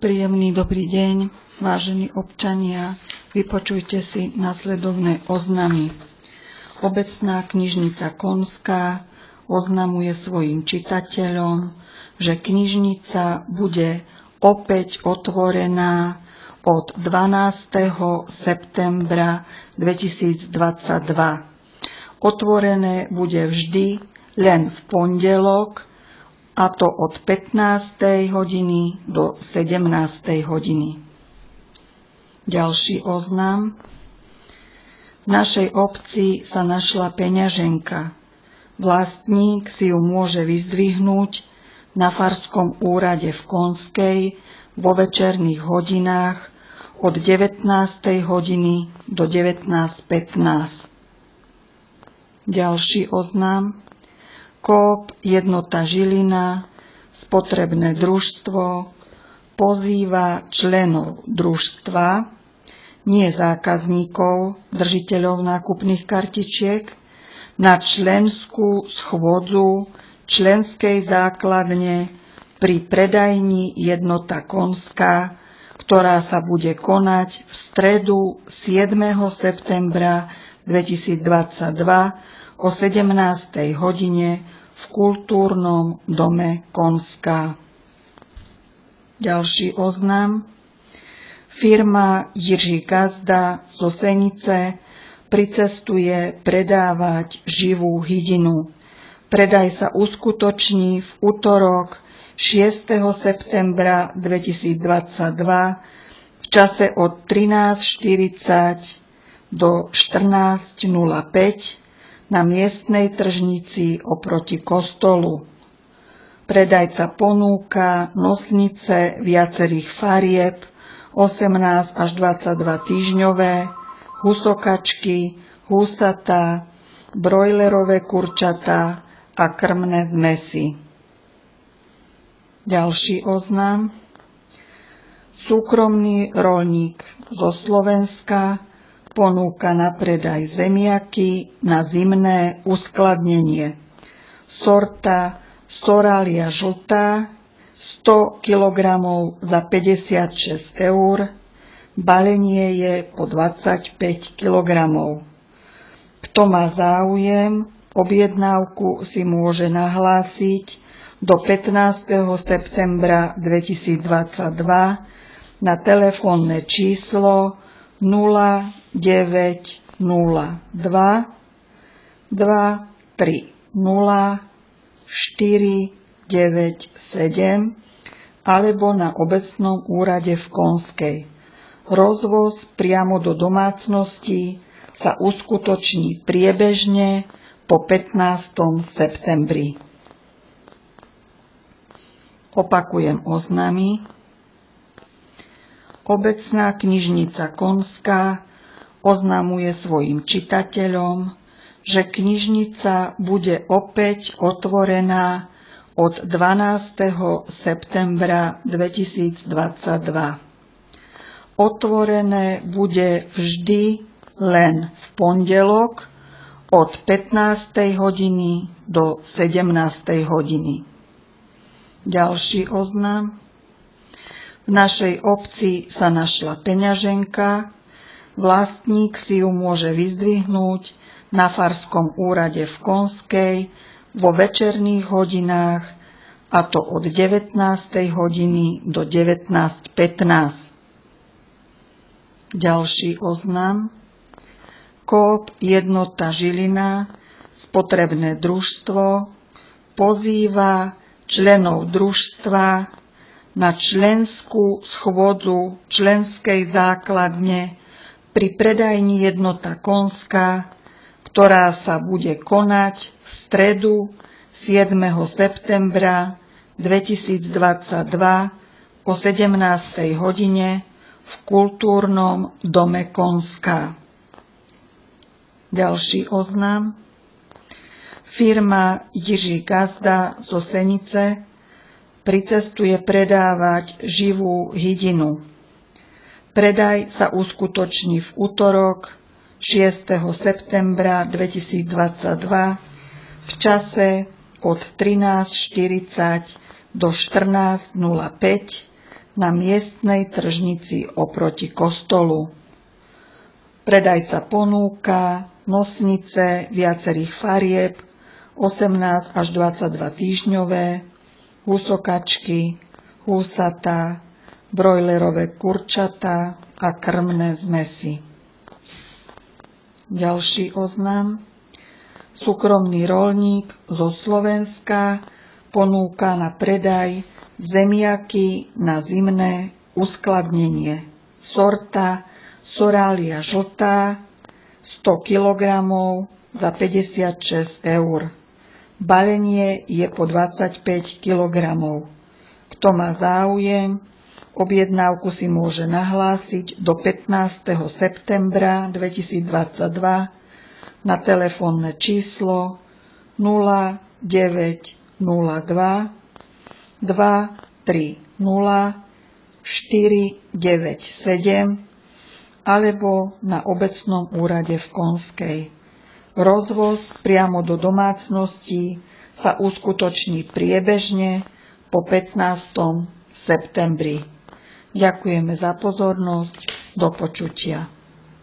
Príjemný dobrý deň, vážení občania, vypočujte si nasledovné oznamy. Obecná knižnica Konská oznamuje svojim čitateľom, že knižnica bude opäť otvorená od 12. septembra 2022. Otvorené bude vždy len v pondelok, a to od 15. hodiny do 17. hodiny. Ďalší oznam. V našej obci sa našla peňaženka. Vlastník si ju môže vyzdvihnúť na farskom úrade v Konskej vo večerných hodinách od 19. hodiny do 19:15. Ďalší oznam. Coop Jednota Žilina, spotrebné družstvo, pozýva členov družstva, nie zákazníkov, držiteľov nákupných kartičiek, na členskú schôdzu členskej základne pri predajni Jednota Konská, ktorá sa bude konať v stredu 7. septembra 2022 o 17. hodine v Kultúrnom dome Konská. Ďalší oznam. Firma Jiří Gazda zo Senice pricestuje predávať živú hydinu. Predaj sa uskutoční v utorok 6. septembra 2022 v čase od 13:40 do 14:05 na miestnej tržnici oproti kostolu. Predajca ponúka nosnice viacerých farieb, 18 až 22 týždňové, husokačky, húsatá, brojlerové kurčatá a krmné zmesi. Ďalší oznam. Súkromný roľník zo Slovenska ponúka na predaj zemiaky na zimné uskladnenie. Sorta Soralia žltá 100 kg za 56 eur, balenie je po 25 kg. Kto má záujem, objednávku si môže nahlásiť do 15. septembra 2022 na telefónne číslo 0902 230 497 alebo na obecnom úrade v Konskej. Rozvoz priamo do domácnosti sa uskutoční priebežne po 15. septembri. Opakujem oznamy. Obecná knižnica Konská oznamuje svojim čitateľom, že knižnica bude opäť otvorená od 12. septembra 2022. Otvorené bude vždy len v pondelok od 15. hodiny do 17. hodiny. Ďalší oznam. V našej obci sa našla peňaženka, vlastník si ju môže vyzdvihnúť na farskom úrade v Konskej vo večerných hodinách, a to od 19. hodiny do 19:15. Ďalší oznam. Coop Jednota Žilina, spotrebné družstvo, pozýva členov družstva na členskú schôdzu členskej základne pri predajni Jednota Konská, ktorá sa bude konať v stredu 7. septembra 2022 o 17. hodine v Kultúrnom dome Konská. Ďalší oznam. Firma Jiří Gazda zo Senice pricestuje predávať živú hydinu. Predaj sa uskutoční v utorok 6. septembra 2022 v čase od 13:40 do 14:05 na miestnej tržnici oproti kostolu. Predajca ponúka nosnice viacerých farieb, 18 až 22 týždňové, husokačky, húsatá, brojlerové kurčatá a krmné zmesi. Ďalší oznam. Súkromný roľník zo Slovenska ponúka na predaj zemiaky na zimné uskladnenie. Sorta Soralia žltá, 100 kg za 56 €. Balenie je po 25 kg. Kto má záujem, objednávku si môže nahlásiť do 15. septembra 2022 na telefónne číslo 0902 230 497 alebo na obecnom úrade v Konskej. Rozvoz priamo do domácností sa uskutoční priebežne po 15. septembri. Ďakujeme za pozornosť. Do počutia.